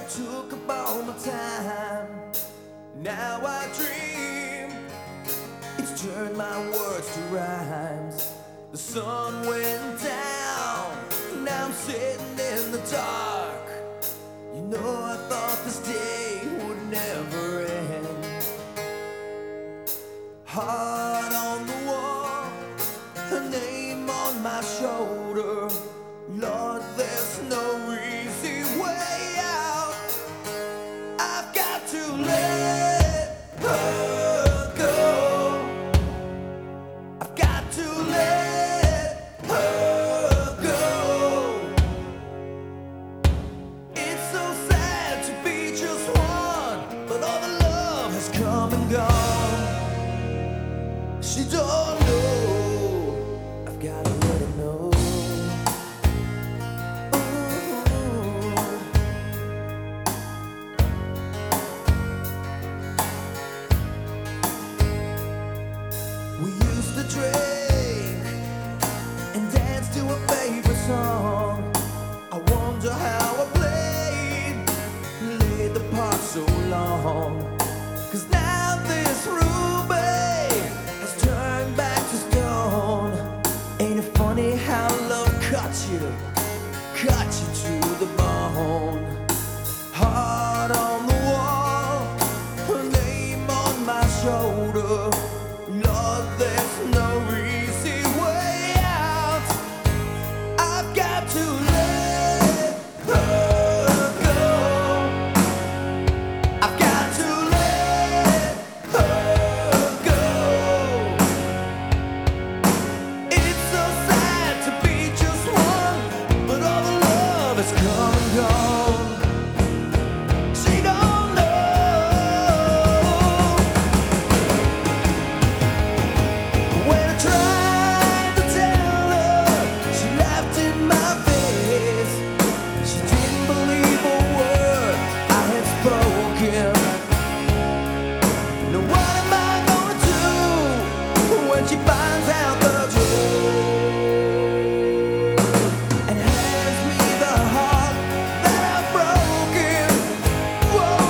took up all my time. Now I dream. It's turned my words to rhymes. The sun went down. Now I'm sitting in the dark. You know I thought this day would never end. Heart on the wall, her name on my shoulder. Lord, there's no easy way out. I've got to let her go. I've got to let her go. It's so sad to be just one, but all the love has come and gone. She don't know, I've got to let her know. We used to drink and dance to a favorite song. I wonder how I played the part so long. 'Cause now this ruby has turned back to stone. Ain't it funny how love cut you to the bone. Heart on the wall, her name on my shoulder. Lord, there's no easy way out. I've got to let her go. I've got to let her go. It's so sad to be just one, but all the love has come and gone. She don't know. When I tried to tell her, she laughed in my face. She didn't believe a word I had spoken. Now what am I gonna do when she finds out the truth and hands me the heart that I've broken? Whoa.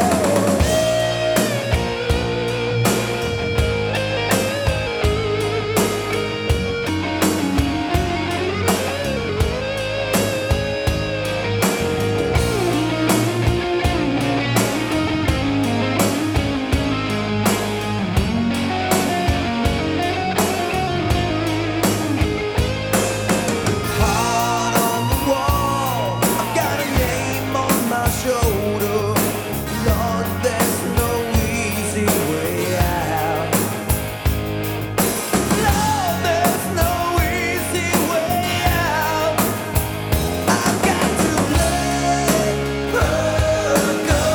Heart on the wall, I've got a name on my shoulder. Lord, there's no easy way out. Lord, there's no easy way out. I've got to let her go.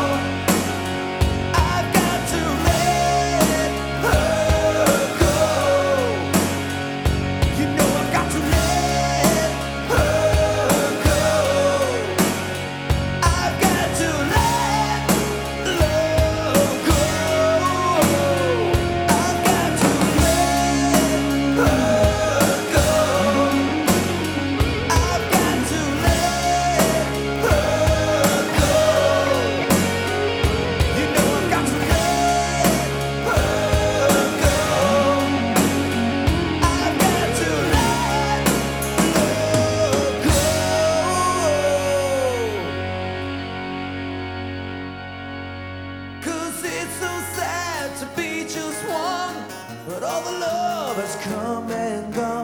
I've got to let her go. You know I've got to let her go. I've got to let love go. I've got to let her go. I've got to let her go. You know I've got to let her go. I've got to let love go. 'Cause it's so sad to be just one, but all the love has come and gone.